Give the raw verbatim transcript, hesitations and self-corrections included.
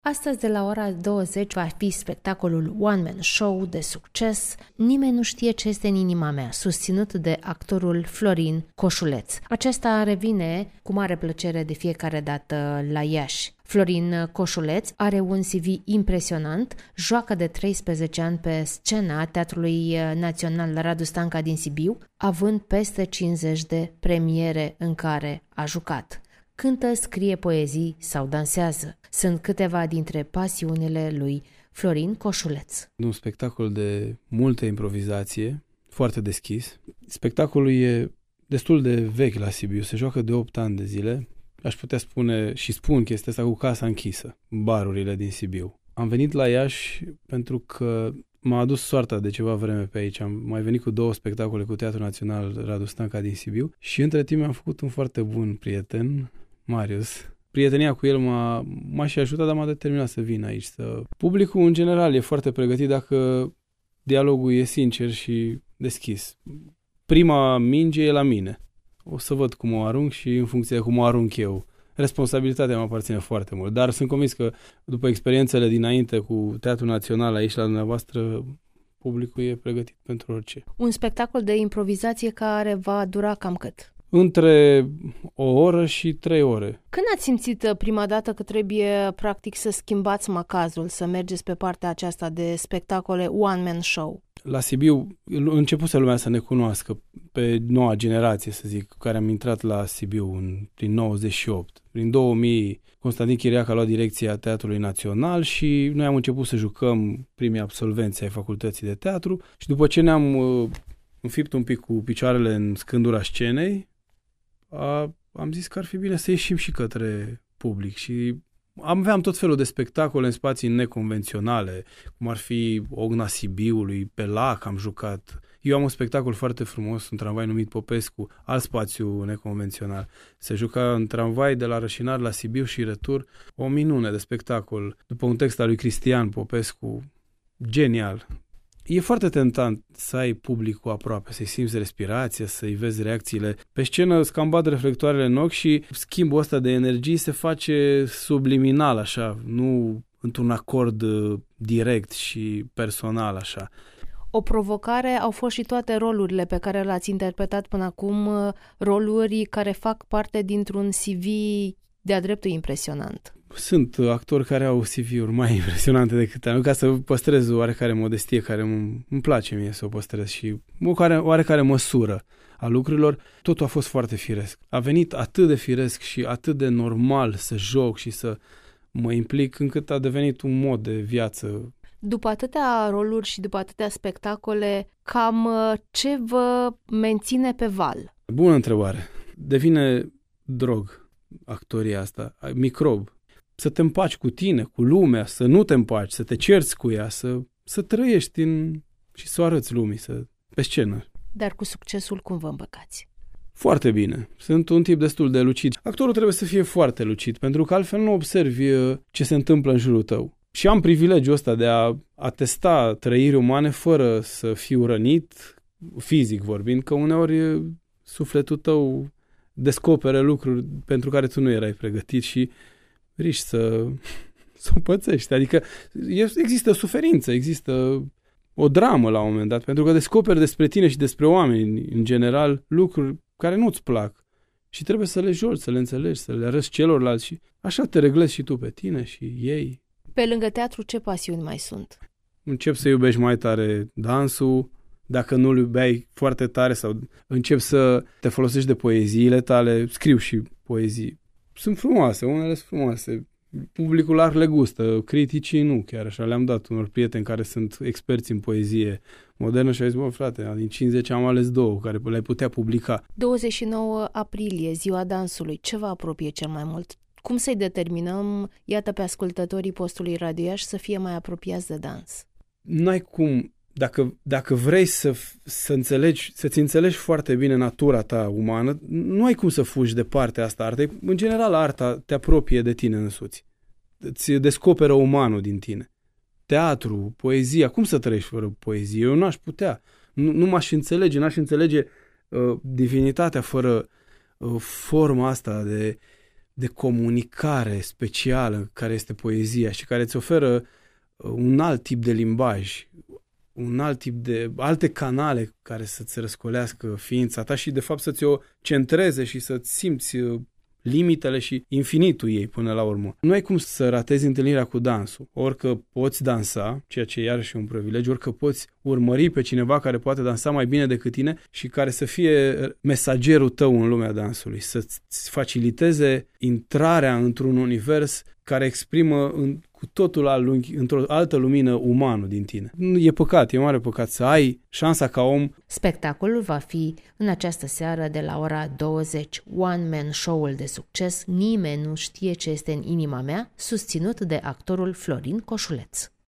Astăzi, de la ora douăzeci, va fi spectacolul One Man Show de succes Nimeni nu știe ce este în inima mea, susținut de actorul Florin Coșuleț. Acesta revine cu mare plăcere de fiecare dată la Iași. Florin Coșuleț are un C V impresionant, joacă de treisprezece ani pe scena Teatrului Național Radu Stanca din Sibiu, având peste cincizeci de premiere în care a jucat. Cântă, scrie poezii sau dansează. Sunt câteva dintre pasiunile lui Florin Coșuleț. Un spectacol de multă improvizație, foarte deschis. Spectacolul e destul de vechi la Sibiu, se joacă de opt ani de zile. Aș putea spune și spun chestia asta cu casa închisă, barurile din Sibiu. Am venit la Iași pentru că m-a adus soarta de ceva vreme pe aici. Am mai venit cu două spectacole cu Teatrul Național Radu Stanca din Sibiu și între timp am făcut un foarte bun prieten, Marius. Prietenia cu el m-a, m-a și ajutat, dar m-a determinat să vin aici. Să... Publicul, în general, e foarte pregătit dacă dialogul e sincer și deschis. Prima minge e la mine. O să văd cum o arunc și în funcție de cum o arunc eu. Responsabilitatea mă aparține foarte mult, dar sunt convins că după experiențele dinainte cu Teatrul Național aici la dumneavoastră, publicul e pregătit pentru orice. Un spectacol de improvizație care va dura cam cât? Între o oră și trei ore. Când ați simțit prima dată că trebuie practic să schimbați macazul, să mergeți pe partea aceasta de spectacole One Man Show? La Sibiu începuse lumea să ne cunoască pe noua generație, să zic, care am intrat la Sibiu în, prin nouăzeci și opt. Prin două mii, Constantin Chiriac a luat direcția Teatrului Național și noi am început să jucăm primii absolvenți ai facultății de teatru și după ce ne-am uh, înfipt un pic cu picioarele în scândura scenei, a, am zis că ar fi bine să ieșim și către public și aveam tot felul de spectacole în spații neconvenționale, cum ar fi Ogna Sibiului, pe lac am jucat. Eu am un spectacol foarte frumos, un tramvai numit Popescu, alt spațiu neconvențional. Se juca în tramvai de la Rășinar la Sibiu și retur, o minune de spectacol, după un text al lui Cristian Popescu, genial. E foarte tentant să ai publicul aproape, să-i simți respirația, să-i vezi reacțiile. Pe scenă scambat reflectoarele în ochi și schimbul ăsta de energii se face subliminal, așa, nu într-un acord direct și personal, așa. O provocare au fost și toate rolurile pe care le-ați interpretat până acum, roluri care fac parte dintr-un C V de-a dreptul impresionant. Sunt actori care au C V-uri mai impresionante decât am, ca să păstrez oarecare modestie care îmi place mie să o păstrez și oarecare măsură a lucrurilor. Totul a fost foarte firesc. A venit atât de firesc și atât de normal să joc și să mă implic încât a devenit un mod de viață. După atâtea roluri și după atâtea spectacole, cam ce vă menține pe val? Bună întrebare. Devine drog actoria asta, microb. Să te împaci cu tine, cu lumea, să nu te împaci, să te cerți cu ea, să, să trăiești în, și să o arăți lumii să, pe scenă. Dar cu succesul cum vă împăcați? Foarte bine. Sunt un tip destul de lucid. Actorul trebuie să fie foarte lucid, pentru că altfel nu observi ce se întâmplă în jurul tău. Și am privilegiul ăsta de a atesta trăiri umane fără să fiu rănit, fizic vorbind, că uneori sufletul tău descopere lucruri pentru care tu nu erai pregătit și riști să, să o pățești. Adică există suferință, există o dramă la un moment dat, pentru că descoperi despre tine și despre oameni, în general, lucruri care nu-ți plac și trebuie să le joci, să le înțelegi, să le arăți celorlalți și așa te reglezi și tu pe tine și ei. Pe lângă teatru, ce pasiuni mai sunt? Încep să iubești mai tare dansul, dacă nu-l iubeai foarte tare sau încep să te folosești de poeziile tale, scriu și poezii. Sunt frumoase, unele sunt frumoase. Publicul ar le gustă, criticii nu, chiar așa. Le-am dat unor prieteni care sunt experți în poezie modernă și au zis, bă, frate, din cincizeci am ales două care le-ai putea publica. douăzeci și nouă aprilie, ziua dansului, ce vă apropie cel mai mult? Cum să-i determinăm, iată, pe ascultătorii postului Radio Iași să fie mai apropiați de dans? N-ai cum, dacă, dacă vrei să, să înțelegi, să-ți înțelegi foarte bine natura ta umană, nu ai cum să fugi de partea asta artei. În general, arta te apropie de tine însuți. Îți descoperă umanul din tine. Teatru, poezia, cum să trăiești fără poezie? Eu n-aș putea. Nu, nu m-aș înțelege, n-aș înțelege uh, divinitatea fără uh, forma asta de de comunicare specială care este poezia și care îți oferă un alt tip de limbaj, un alt tip de alte canale care să-ți răscolească ființa ta și de fapt să-ți o centreze și să-ți simți limitele și infinitul ei până la urmă. Nu ai cum să ratezi întâlnirea cu dansul. Orică poți dansa, ceea ce e iarăși un privilegiu, orică poți urmări pe cineva care poate dansa mai bine decât tine și care să fie mesagerul tău în lumea dansului, să-ți faciliteze intrarea într-un univers care exprimă în, cu totul alt, într-o altă lumină umană din tine. E păcat, e mare păcat să ai șansa ca om. Spectacolul va fi în această seară de la ora douăzeci. One-man show-ul de succes Nimeni nu știe ce este în inima mea, susținut de actorul Florin Coșuleț.